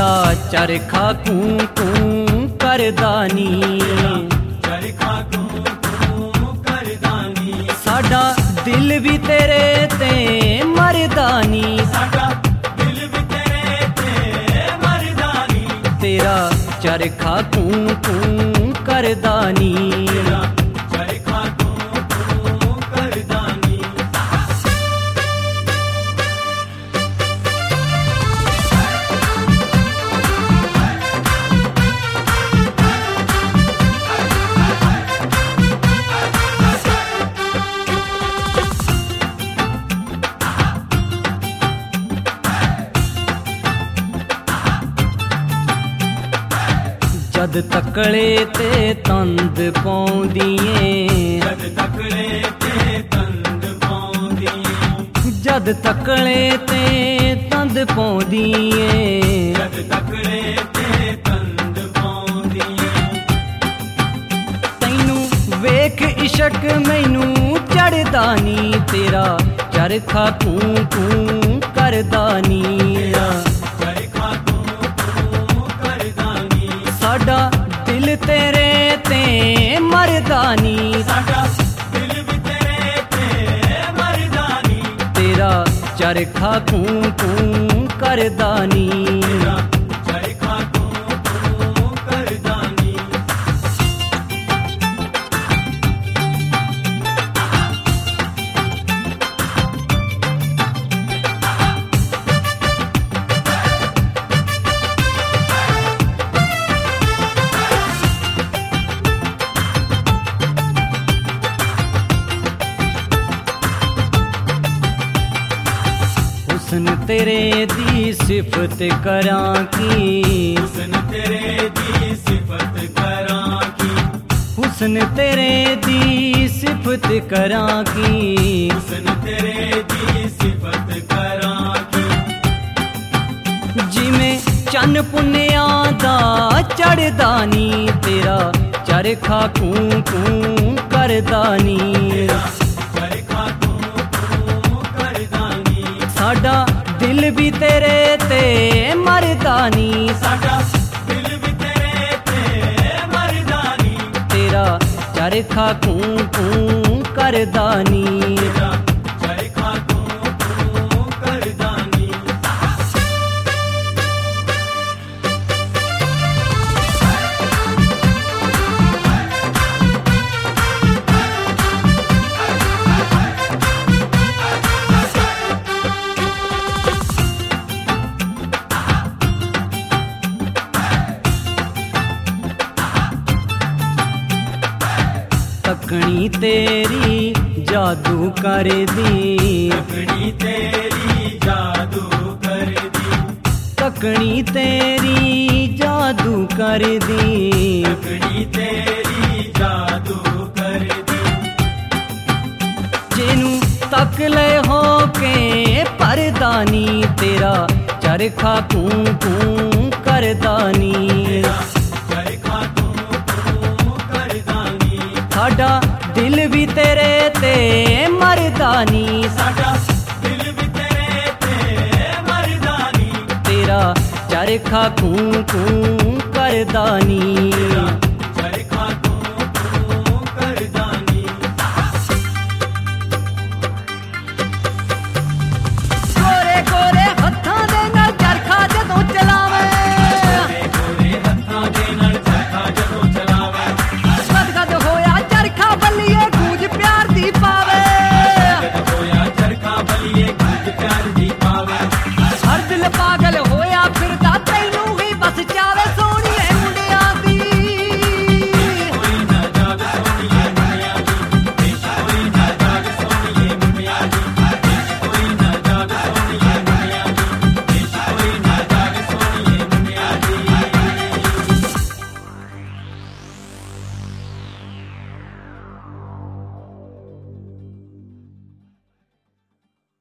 तेरा चरखा कूं कूं करदानी, चरखा कूं कूं करदानी, साडा दिल भी तेरे ते मरदानी, साडा दिल भी तेरे ते मरदानी, तेरा चरखा कूं कूं करदानी। चरखा कूं कूं करदानी। जद तकड़े ते तंद पौंदिए, जद तकड़े ते तंद पौंदिए, जद तकड़े ते तंद पौंदिए, जद तकड़े ते तंद पौंदिए, तैनू वेख इशक मैनू चढ़दा नी, तेरा चरखा कूं कूं करदानी। चरखा कूं कूं करदानी, साडा दिल तेरे ते मरदानी, साडा दिल भी तेरे ते मरदानी, तेरा चरखा कूं कूं करदानी। चरखा कूं कूं करदानी। हुस्न तेरे दी सिफत करां की, हुस्न तेरे दी सिफत करां की, हुस्न तेरे दी सिफत करां की, हुस्न तेरे दी सिफत करां की, जिमें चन पुन्निया दा चढ़दानी, तेरा चरखा कूं कूं करदानी। चरखा कूं कूं करदानी, साडा दिल भी तेरे ते मरदानी, साडा दिल भी तेरे ते मरदानी, तेरा चरखा कूं कूं करदानी। चरखा कूं कूं करदानी। तकनी तेरी जादू कर दी, तकड़ी तेरी जादू कर दी, तकनी तेरी जादू कर दी, तकड़ी तेरी जादू कर दी, जेनू तक ले हो के परदानी, तेरा चरखा कूं कूं करदानी। चरखा कूं कूं करदानी, साडा दिल भी तेरे ते मरदानी, साडा दिल भी तेरे ते मरदानी, तेरा चरखा कूं कूं करदानी।